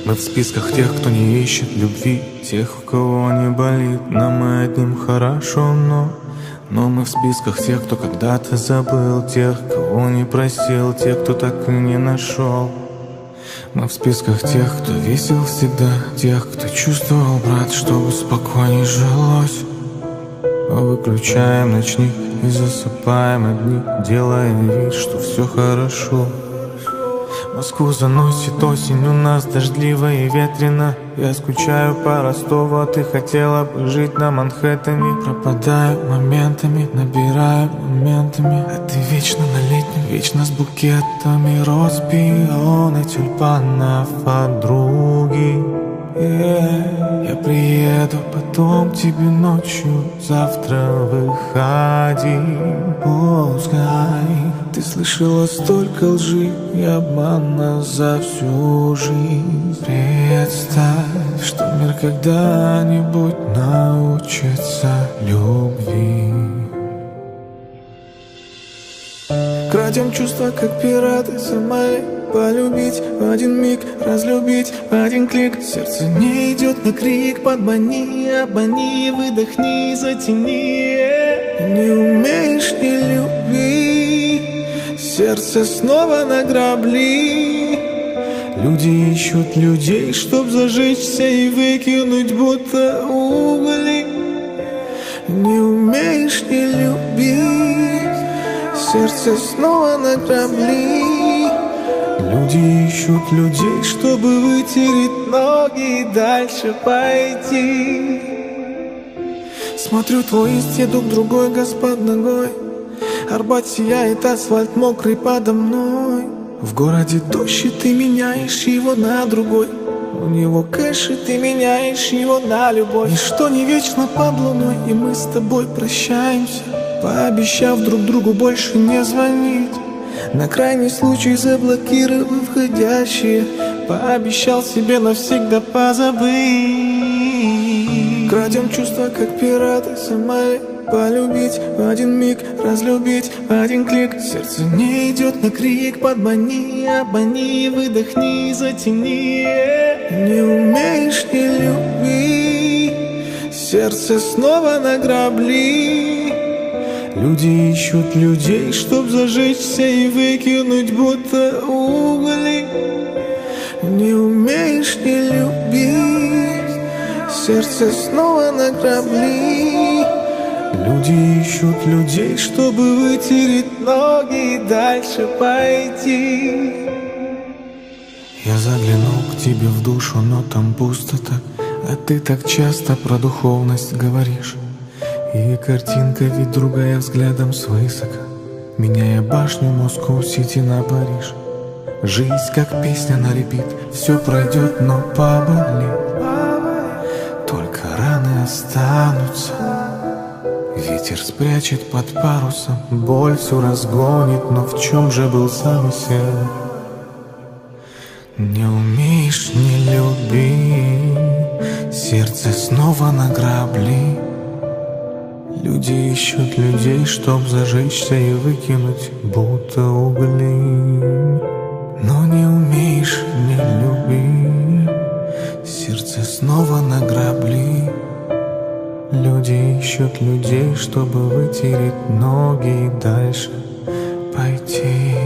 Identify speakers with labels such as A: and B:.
A: Мы в списках тех, кто не ищет любви, тех, у кого не болит, нам и одним хорошо, но мы в списках тех, кто когда-то забыл, тех, кого не просил, тех, кто так и не нашел. Мы в списках тех, кто весел всегда, тех, кто чувствовал, брат, чтобы спокойней жилось. Выключаем ночник и засыпаем одни, делая вид, что все хорошо. Москву заносит осень, у нас дождливо и ветрено. Я скучаю по Ростову, а ты хотела бы жить на Манхэттене. Пропадаю моментами, набираю моментами, а ты вечно на летнем, вечно с букетами роз, пионы, тюльпанов, подруги. Я приеду потом к тебе ночью, завтра выходи, пускай. Ты слышала столько лжи и обмана за всю жизнь. Представь, что мир когда-нибудь научится любви. Крадем чувства, как пираты Сомали. Полюбить в один миг, разлюбить в один клик. Сердце не идет на крик, подмани, обмани, выдохни, затяни. Не умеешь не люби, сердце снова на грабли. Люди ищут людей, чтоб зажечься и выкинуть, будто угли. Не умеешь не любить, сердце снова на грабли. Люди ищут людей, чтобы вытереть ноги и дальше пойти. Смотрю, твой листья друг другой газ под ногой. Арбат сияет, асфальт мокрый подо мной. В городе дождь, и ты меняешь его на другой. У него кэш, и ты меняешь его на любовь. Ничто не вечно под луной, и мы с тобой прощаемся, пообещав друг другу больше не звонить. На крайний случай заблокировав входящие, пообещал себе навсегда позабыть. Крадем чувства, как пираты Сомали. Полюбить в один миг, разлюбить в один клик. Сердце не идет на крик, подмани, обмани, выдохни, затяни. Не умеешь не люби, сердце снова на грабли. Люди ищут людей, чтоб зажечься и выкинуть, будто угли. Не умеешь не любить, сердце снова на грабли. Люди ищут людей, чтобы вытереть ноги и дальше пойти. Я заглянул к тебе в душу, но там пусто так, а ты так часто про духовность говоришь. И картинка ведь другая взглядом свысока, меняя башню Москва-Сити на Париж. Жизнь как песня на репит, все пройдет, но поболит. Только раны останутся, ветер спрячет под парусом, боль все разгонит, но в чем же был замысел? Не умеешь не люби, сердце снова на грабли. Люди ищут людей, чтоб зажечься и выкинуть, будто угли. Но не умеешь не люби, сердце снова на грабли. Люди ищут людей, чтобы вытереть ноги и дальше пойти.